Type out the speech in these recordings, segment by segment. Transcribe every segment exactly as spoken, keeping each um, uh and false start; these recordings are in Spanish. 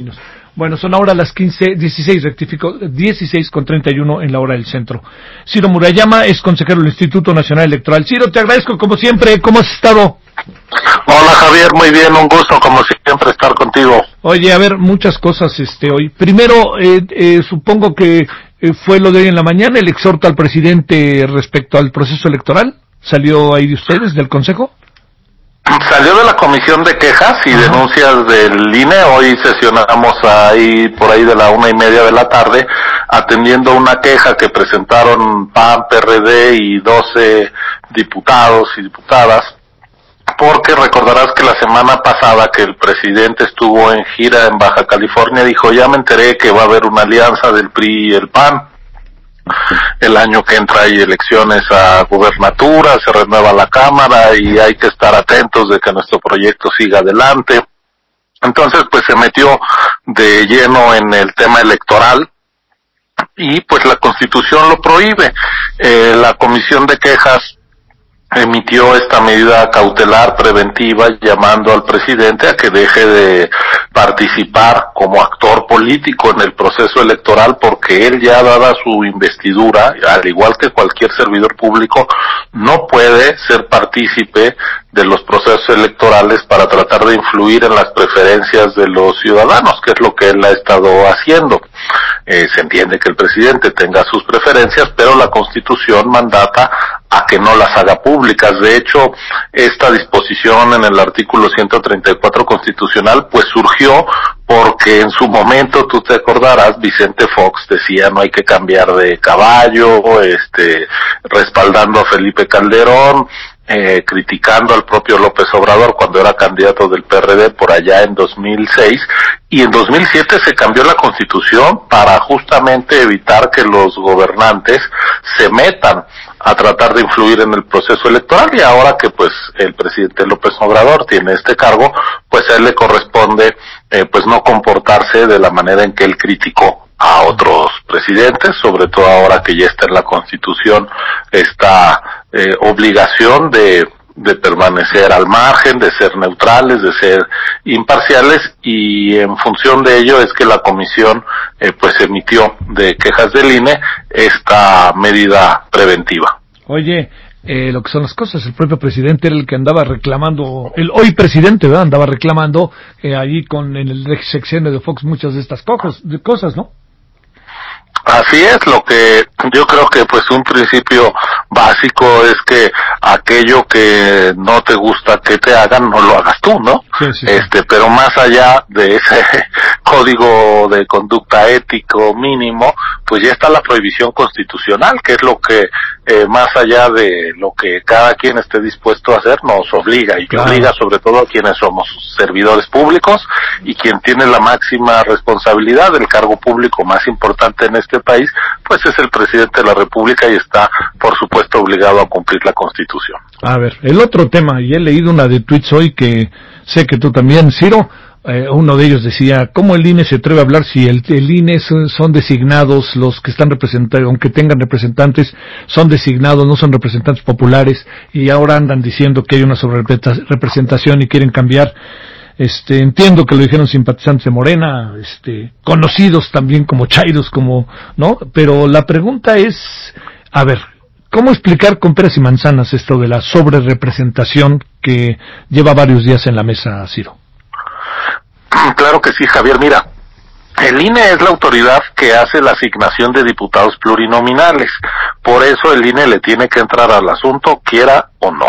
Bueno, son ahora las quince, dieciséis, rectifico, dieciséis con treinta y uno en la hora del centro. Ciro Murayama es consejero del Instituto Nacional Electoral. Ciro, te agradezco como siempre. ¿Cómo has estado? Hola Javier, muy bien, un gusto como siempre estar contigo. Oye, a ver, muchas cosas este hoy. Primero, eh, eh, supongo que eh, fue lo de hoy en la mañana, el exhorto al presidente respecto al proceso electoral. ¿Salió ahí de ustedes, del Consejo? Salió de la comisión de quejas y Ajá. denuncias del I N E. Hoy sesionamos ahí por ahí de la una y media de la tarde, atendiendo una queja que presentaron P A N, P R D y doce diputados y diputadas, porque recordarás que la semana pasada que el presidente estuvo en gira en Baja California, dijo, ya me enteré que va a haber una alianza del P R I y el P A N. El año que entra hay elecciones a gubernatura, se renueva la Cámara y hay que estar atentos de que nuestro proyecto siga adelante. Entonces, pues se metió de lleno en el tema electoral y pues la Constitución lo prohíbe. Eh, la Comisión de Quejas emitió esta medida cautelar preventiva llamando al presidente a que deje de participar como actor político en el proceso electoral, porque él ya dada su investidura, al igual que cualquier servidor público, no puede ser partícipe de los procesos electorales para tratar de influir en las preferencias de los ciudadanos, que es lo que él ha estado haciendo. Eh, se entiende que el presidente tenga sus preferencias, pero la Constitución mandata a que no las haga públicas. De hecho, esta disposición en el artículo ciento treinta y cuatro constitucional, pues surgió porque en su momento, tú te acordarás, Vicente Fox decía no hay que cambiar de caballo, este, respaldando a Felipe Calderón, eh, criticando al propio López Obrador cuando era candidato del P R D por allá en dos mil seis, y en dos mil siete se cambió la Constitución para justamente evitar que los gobernantes se metan a tratar de influir en el proceso electoral, y ahora que pues el presidente López Obrador tiene este cargo, pues a él le corresponde eh, pues no comportarse de la manera en que él criticó a otros presidentes, sobre todo ahora que ya está en la Constitución esta eh, obligación de de permanecer al margen, de ser neutrales, de ser imparciales, y en función de ello es que la comisión eh, pues emitió de quejas del I N E esta medida preventiva. Oye, eh, lo que son las cosas, el propio presidente era el que andaba reclamando, el hoy presidente, ¿verdad? Andaba reclamando eh, allí con en el sexenio de Fox muchas de estas cosas, de cosas, ¿no? Así es, lo que yo creo que pues un principio básico es que aquello que no te gusta que te hagan, no lo hagas tú, ¿no? Sí, sí, sí. Este, pero más allá de ese código de conducta ético mínimo, pues ya está la prohibición constitucional, que es lo que eh, más allá de lo que cada quien esté dispuesto a hacer, nos obliga, y que Claro. obliga sobre todo a quienes somos servidores públicos, y quien tiene la máxima responsabilidad del cargo público más importante en este país, pues es el presidente de la República y está, por supuesto, obligado a cumplir la Constitución. A ver, el otro tema, y he leído una de tweets hoy que sé que tú también, Ciro, eh, uno de ellos decía, ¿cómo el I N E se atreve a hablar si el, el I N E son, son designados, los que están representados, aunque tengan representantes, son designados, no son representantes populares, y ahora andan diciendo que hay una sobrerepresentación y quieren cambiar? Este, entiendo que lo dijeron simpatizantes de Morena, este, conocidos también como chairos, como, ¿no? Pero la pregunta es, a ver, ¿cómo explicar con peras y manzanas esto de la sobrerepresentación que lleva varios días en la mesa, Ciro? Claro que sí, Javier. Mira, el I N E es la autoridad que hace la asignación de diputados plurinominales. Por eso el I N E le tiene que entrar al asunto, quiera o no.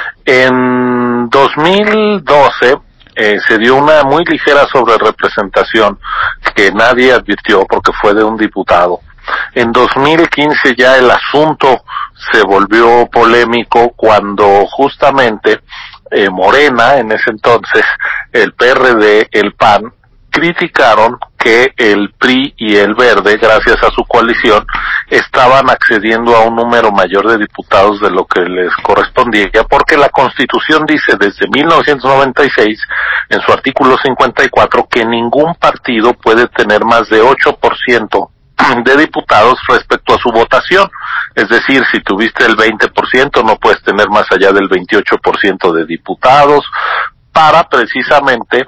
En dos mil doce eh, se dio una muy ligera sobrerepresentación que nadie advirtió porque fue de un diputado. En dos mil quince ya el asunto se volvió polémico cuando justamente eh, Morena, en ese entonces, el P R D, el P A N, criticaron que el P R I y el Verde, gracias a su coalición, estaban accediendo a un número mayor de diputados de lo que les correspondía, porque la Constitución dice desde mil novecientos noventa y seis, en su artículo cincuenta y cuatro, que ningún partido puede tener más de ocho por ciento de diputados respecto a su votación. Es decir, si tuviste el veinte por ciento, no puedes tener más allá del veintiocho por ciento de diputados, para precisamente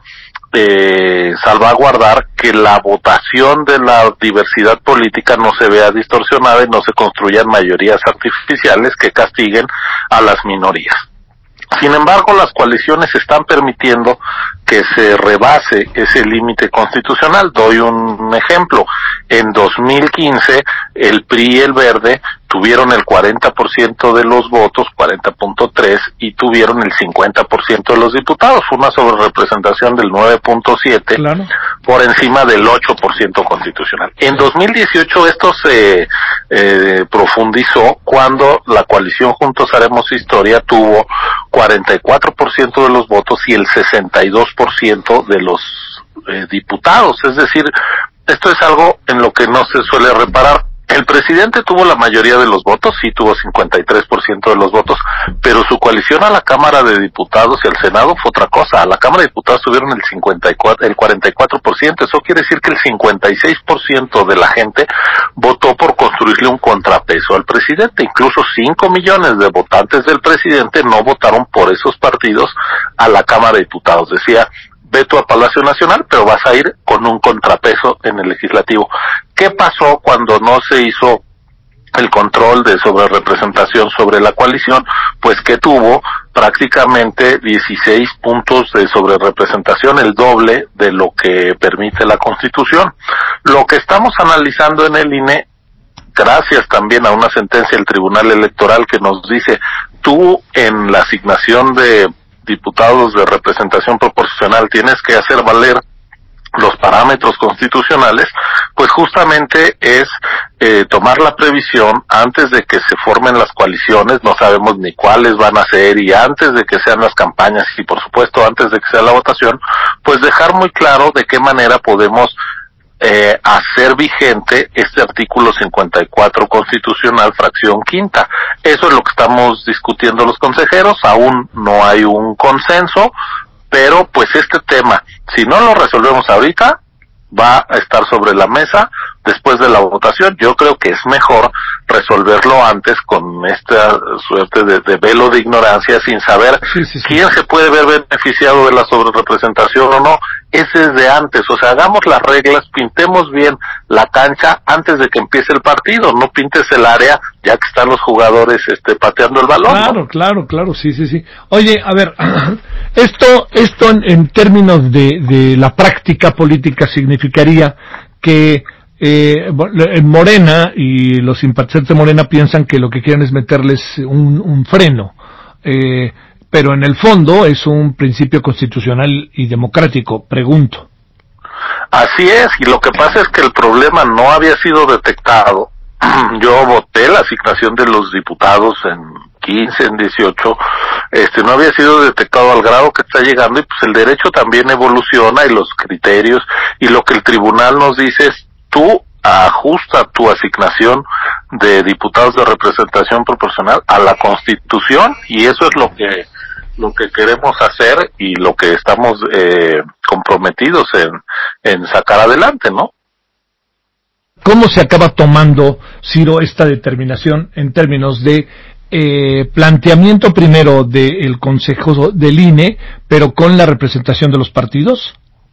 eh, salvaguardar que la votación de la diversidad política no se vea distorsionada y no se construyan mayorías artificiales que castiguen a las minorías. Sin embargo, las coaliciones están permitiendo que se rebase ese límite constitucional. Doy un ejemplo. En dos mil quince, el P R I y el Verde tuvieron el cuarenta por ciento de los votos, cuarenta punto tres, y tuvieron el cincuenta por ciento de los diputados, una sobrerepresentación del nueve punto siete, claro, por encima del ocho por ciento constitucional. En dos mil dieciocho esto se eh, profundizó cuando la coalición Juntos Haremos Historia tuvo cuarenta y cuatro por ciento de los votos y el sesenta y dos por ciento de los eh, diputados. Es decir, esto es algo en lo que no se suele reparar. El presidente tuvo la mayoría de los votos, sí tuvo cincuenta y tres por ciento de los votos, pero su coalición a la Cámara de Diputados y al Senado fue otra cosa. A la Cámara de Diputados tuvieron el cincuenta y cuatro, el cuarenta y cuatro por ciento. Eso quiere decir que el cincuenta y seis por ciento de la gente votó por construirle un contrapeso al presidente. Incluso cinco millones de votantes del presidente no votaron por esos partidos a la Cámara de Diputados. Decía, ve tú a Palacio Nacional, pero vas a ir con un contrapeso en el legislativo. ¿Qué pasó cuando no se hizo el control de sobrerepresentación sobre la coalición? Pues que tuvo prácticamente dieciséis puntos de sobrerepresentación, el doble de lo que permite la Constitución. Lo que estamos analizando en el I N E, gracias también a una sentencia del Tribunal Electoral que nos dice, tú en la asignación de diputados de representación proporcional tienes que hacer valer los parámetros constitucionales, pues justamente es eh, tomar la previsión antes de que se formen las coaliciones, no sabemos ni cuáles van a ser, y antes de que sean las campañas y por supuesto antes de que sea la votación, pues dejar muy claro de qué manera podemos eh, hacer vigente este artículo cincuenta y cuatro constitucional, fracción quinta. Eso es lo que estamos discutiendo los consejeros, aún no hay un consenso, pero pues este tema, si no lo resolvemos ahorita, va a estar sobre la mesa después de la votación. Yo creo que es mejor resolverlo antes con esta suerte de, de velo de ignorancia, sin saber sí, sí, sí. quién se puede ver beneficiado de la sobrerepresentación o no. Es desde antes, o sea, hagamos las reglas, pintemos bien la cancha antes de que empiece el partido, no pintes el área ya que están los jugadores este pateando el balón. Claro, ¿no? claro, claro, sí, sí, sí. Oye, a ver, esto esto en, en términos de, de la práctica política significaría que eh, Morena y los simpatizantes de Morena piensan que lo que quieren es meterles un, un freno, eh, pero en el fondo es un principio constitucional y democrático, pregunto. Así es, y lo que pasa es que el problema no había sido detectado. Yo voté la asignación de los diputados en quince, en dieciocho, este no había sido detectado al grado que está llegando, y pues el derecho también evoluciona y los criterios, y lo que el tribunal nos dice es, tú ajusta tu asignación de diputados de representación proporcional a la Constitución, y eso es lo que lo que queremos hacer y lo que estamos eh, comprometidos en, en sacar adelante, ¿no? ¿Cómo se acaba tomando, Ciro, esta determinación en términos de eh, planteamiento primero del Consejo del I N E, pero con la representación de los partidos?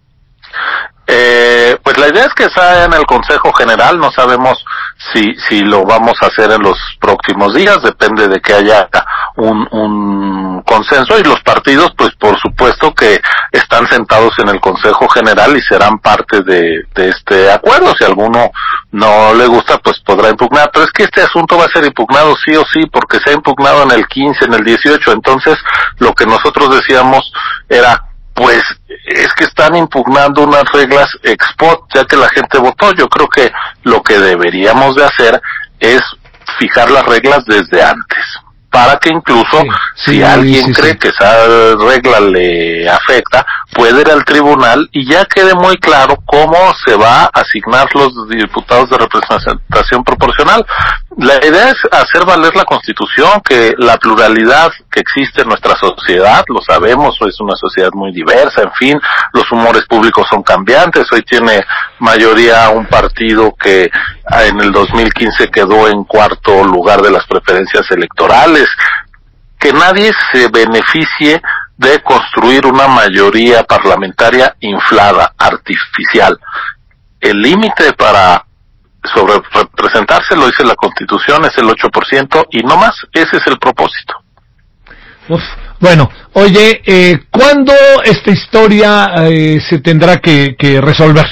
Eh, pues la idea es que sea en el Consejo General, no sabemos si si lo vamos a hacer en los próximos días, depende de que haya un, un consenso, y los partidos pues por supuesto que están sentados en el Consejo General y serán parte de, de este acuerdo. Si a alguno no le gusta pues podrá impugnar, pero es que este asunto va a ser impugnado sí o sí, porque se ha impugnado en el quince, en el dieciocho, entonces lo que nosotros decíamos era, pues es que están impugnando unas reglas ex post, ya que la gente votó. Yo creo que lo que deberíamos de hacer es fijar las reglas desde antes, para que incluso sí, si sí, alguien sí, cree sí. que esa regla le afecta, puede ir al tribunal y ya quede muy claro cómo se va a asignar los diputados de representación proporcional. La idea es hacer valer la Constitución, que la pluralidad que existe en nuestra sociedad, lo sabemos, es una sociedad muy diversa, en fin, los humores públicos son cambiantes. Hoy tiene mayoría un partido que en el dos mil quince quedó en cuarto lugar de las preferencias electorales. Que nadie se beneficie de construir una mayoría parlamentaria inflada, artificial. El límite para sobre representarse, lo dice la Constitución, es el ocho por ciento y no más. Ese es el propósito. Uf, bueno, oye, eh, ¿cuándo esta historia eh, se tendrá que, que resolver?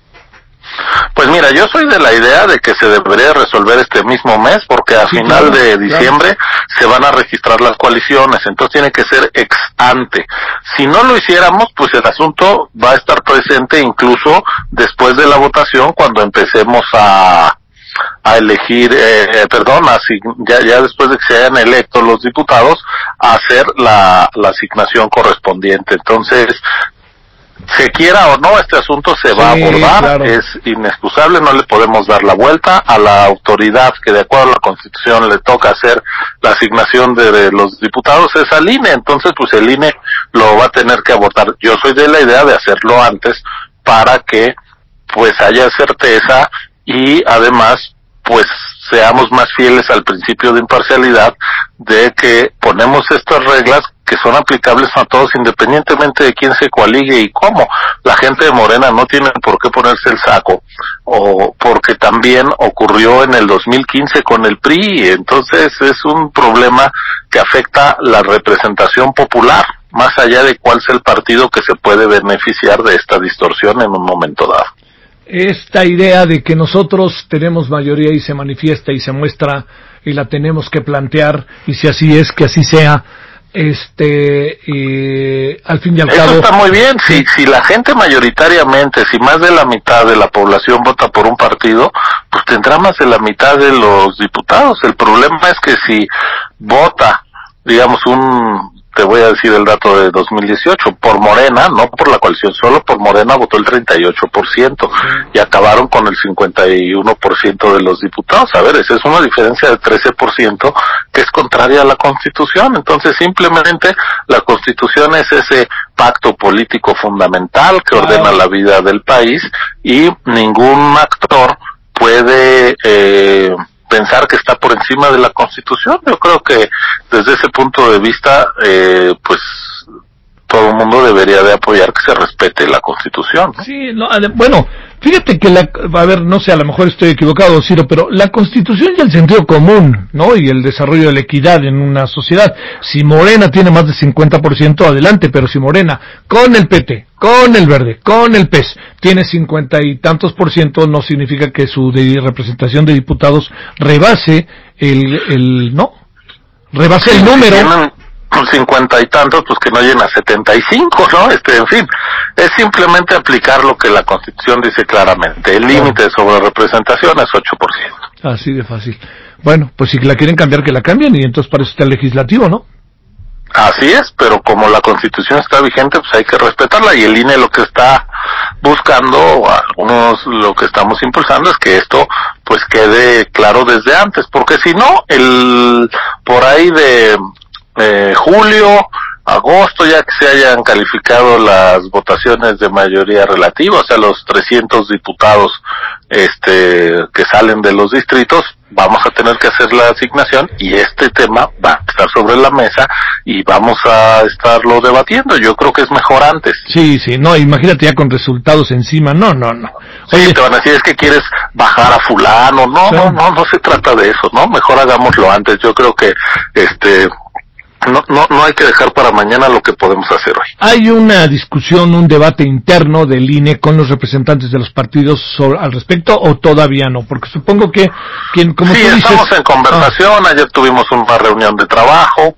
Pues mira, yo soy de la idea de que se debería resolver este mismo mes, porque a sí, final claro, de diciembre claro. se van a registrar las coaliciones, entonces tiene que ser ex ante. Si no lo hiciéramos, pues el asunto va a estar presente incluso después de la votación, cuando empecemos a a elegir, eh, perdón, así, ya, ya después de que se hayan electo los diputados, a hacer la, la asignación correspondiente. Entonces, se quiera o no, este asunto se va sí, a abordar, claro. Es inexcusable, no le podemos dar la vuelta a la autoridad que de acuerdo a la Constitución le toca hacer la asignación de, de los diputados, es al I N E, entonces pues el I N E lo va a tener que abordar. Yo soy de la idea de hacerlo antes para que pues haya certeza y además pues seamos más fieles al principio de imparcialidad, de que ponemos estas reglas que son aplicables a todos independientemente de quién se coaligue y cómo. La gente de Morena no tiene por qué ponerse el saco, o porque también ocurrió en el dos mil quince con el P R I, entonces es un problema que afecta la representación popular, más allá de cuál sea el partido que se puede beneficiar de esta distorsión en un momento dado. Esta idea de que nosotros tenemos mayoría y se manifiesta y se muestra y la tenemos que plantear, y si así es, que así sea, este, eh, al fin y al Eso cabo... Eso está muy bien, si, si la gente mayoritariamente, si más de la mitad de la población vota por un partido, pues tendrá más de la mitad de los diputados. El problema es que si vota, digamos, un... te voy a decir el dato de dos mil dieciocho, por Morena, no por la coalición, solo por Morena votó el treinta y ocho por ciento y acabaron con el cincuenta y uno por ciento de los diputados. A ver, esa es una diferencia de trece por ciento que es contraria a la Constitución. Entonces, simplemente la Constitución es ese pacto político fundamental que ordena la vida del país y ningún actor puede... eh pensar que está por encima de la Constitución. Yo creo que desde ese punto de vista, eh, pues todo el mundo debería de apoyar que se respete la Constitución, ¿no? Sí, no, bueno, fíjate que la, a ver, no sé, a lo mejor estoy equivocado, Ciro, pero la Constitución y el sentido común, ¿no? Y el desarrollo de la equidad en una sociedad. Si Morena tiene más del cincuenta por ciento, adelante, pero si Morena, con el P T, con el Verde, con el P E S, tiene cincuenta y tantos por ciento, no significa que su de representación de diputados rebase el, el, ¿no? Rebase sí, el número. Tienen con cincuenta y tantos, pues que no lleguen a setenta y cinco, ¿no? Este, en fin, es simplemente aplicar lo que la Constitución dice claramente. El límite de sobre representación es ocho por ciento. Así de fácil. Bueno, pues si la quieren cambiar, que la cambien, y entonces para eso está el legislativo, ¿no? Así es, pero como la Constitución está vigente, pues hay que respetarla, y el I N E lo que está buscando, algunos lo que estamos impulsando es que esto pues quede claro desde antes, porque si no, el por ahí de eh, julio, agosto, ya que se hayan calificado las votaciones de mayoría relativa, o sea, los trescientos diputados este que salen de los distritos, vamos a tener que hacer la asignación y este tema va a estar sobre la mesa y vamos a estarlo debatiendo. Yo creo que es mejor antes. Sí, sí, no, imagínate ya con resultados encima, no, no, no. Oye, sí, te van a decir, es que quieres bajar a fulano, no, sí. no, no, no se trata de eso, ¿no? Mejor hagámoslo antes. Yo creo que, este... No, no, no hay que dejar para mañana lo que podemos hacer hoy. ¿Hay una discusión, un debate interno del I N E con los representantes de los partidos sobre, al respecto, o todavía no? Porque supongo que quien, como sí, tú dices... estamos en conversación, ah. Ayer tuvimos una reunión de trabajo,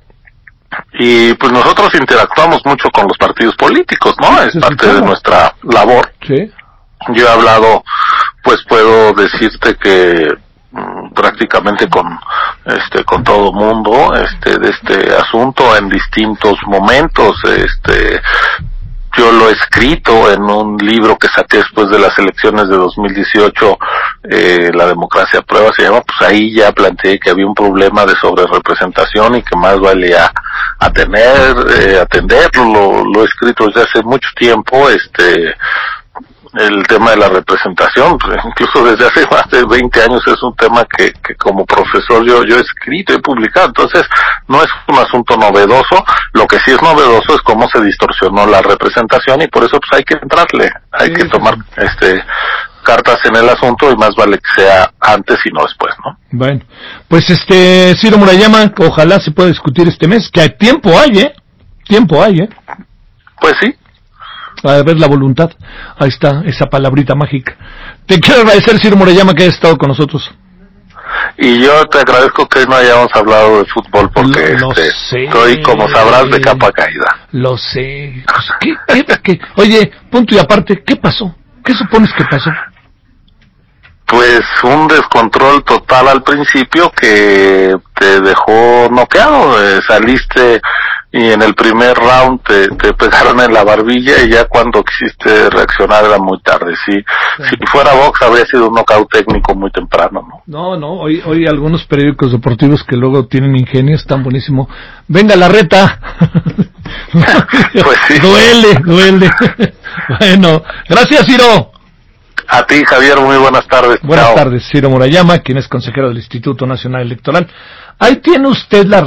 y pues nosotros interactuamos mucho con los partidos políticos, ¿no? Es parte sí, de nuestra labor. Sí. Yo he hablado, pues puedo decirte que prácticamente con este con todo mundo este de este asunto en distintos momentos. Este yo lo he escrito en un libro que saqué después de las elecciones de dos mil dieciocho, eh, La democracia a prueba se llama. Pues ahí ya planteé que había un problema de sobrerepresentación y que más valía a tener, eh, atenderlo. Lo, lo he escrito desde hace mucho tiempo. Este el tema de la representación, pues, incluso desde hace más de veinte años es un tema que, que como profesor yo, yo he escrito y publicado, entonces no es un asunto novedoso, lo que sí es novedoso es cómo se distorsionó la representación y por eso pues hay que entrarle, hay sí, que tomar sí. este cartas en el asunto y más vale que sea antes y no después, ¿no? Bueno, pues este, Ciro Murayama, ojalá se pueda discutir este mes, que hay tiempo hay, ¿eh? Tiempo hay, ¿eh? Pues sí. A ver la voluntad, ahí está, esa palabrita mágica. Te quiero agradecer, Ciro Murayama, que hayas estado con nosotros. Y yo te agradezco que no hayamos hablado de fútbol porque lo, lo este, sé, estoy, como sabrás, de capa caída. Lo sé. Pues, ¿qué, qué, qué? Oye, punto y aparte, ¿qué pasó? ¿Qué supones que pasó? Pues un descontrol total al principio que te dejó noqueado, eh, saliste y en el primer round te, te pegaron en la barbilla y ya cuando quisiste reaccionar era muy tarde. Si, sí. si fuera box habría sido un knockout técnico muy temprano, ¿no? No, no, hoy, hoy algunos periódicos deportivos que luego tienen ingenio están buenísimo. Venga la reta. Pues sí. Duele, duele. Bueno, gracias, Ciro. A ti, Javier, muy buenas tardes. Buenas Chao. tardes, Ciro Murayama, quien es consejero del Instituto Nacional Electoral. Ahí tiene usted la